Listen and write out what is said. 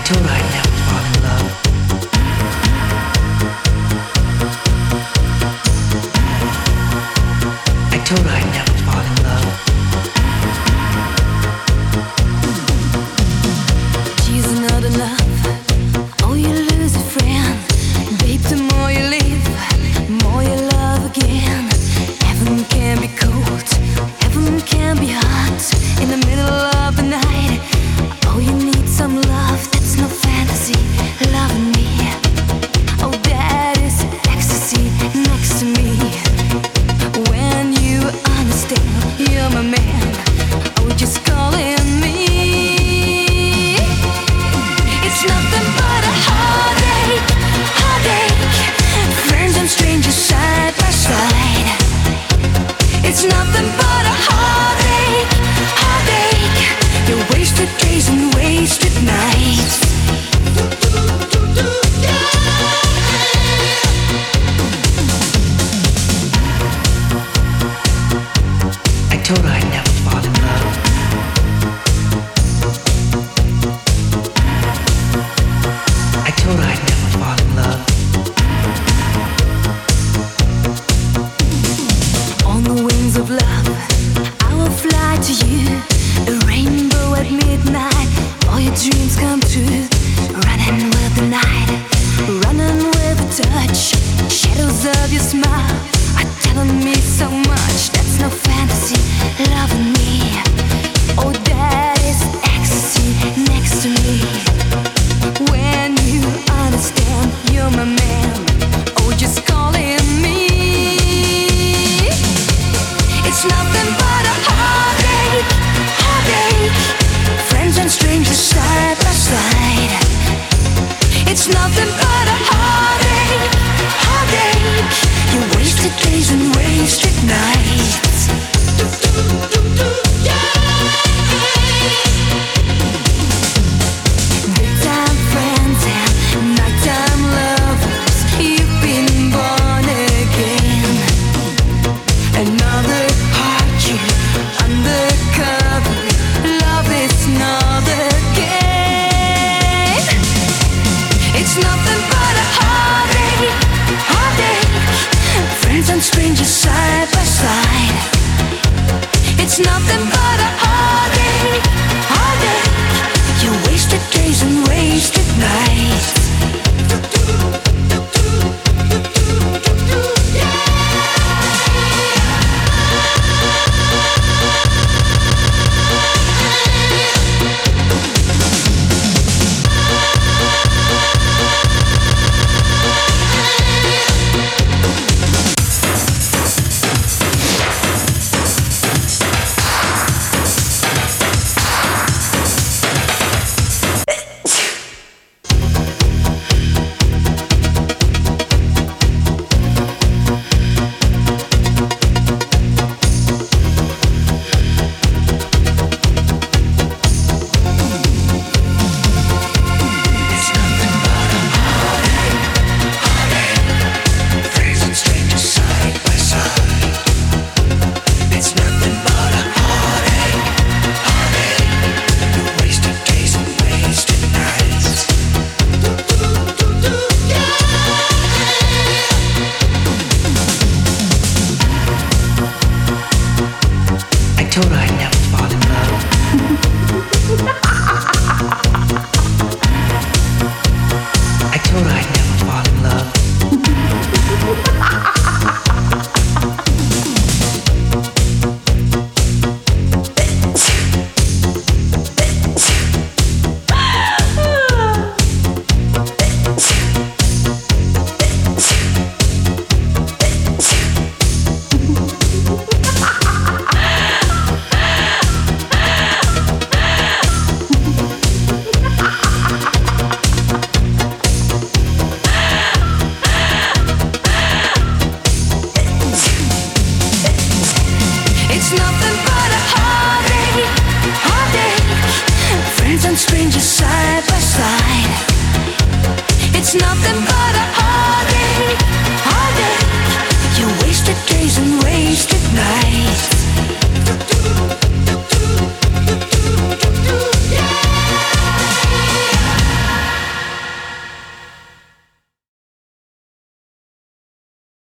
told her I'd never fall in love. I told her I'd never fall in love. She's not enough. Oh, you lose a friend. Babe, the more you live, more you love again. Heaven can be cold, heaven can be hot. In the middle of the night, oh, you need some love. That's no fantasy, loving me. Oh, that is ecstasy next to me. When you understand, you're my man. Oh, just calling me. It's nothing but a heartache, heartache. Friends and strangers side by side. It's nothing but a heartache, heartache. You wasted days and wasted nights. I told her I'd never fall in love. I told her I'd never fall in love. On the wings of love, I will fly to you. A rainbow at midnight, all your dreams come true. Running with the night, running with a touch. Shadows of your smile are telling me so much. That's no fantasy, loving me. Oh, that is ecstasy next to me. When you understand, you're my man. Oh, just calling me. It's nothing but a heartache, heartache. Friends and strangers side by side. It's nothing but a heartache, heartache. You wasted days and wasted nights. Daytime friends and nighttime lovers. You've been born again. Another heartbeat undercover. Love is not a game. It's nothing but a heartache, heartache. Friends and strangers side by side. It's nothing but a heartache, heartache. You wasted days and wasted nights. I told her I'd never fall in love. I told her I'd never fall in love. It's nothing but a heartache, heartache. Friends and strangers side by side. It's nothing but a heartache.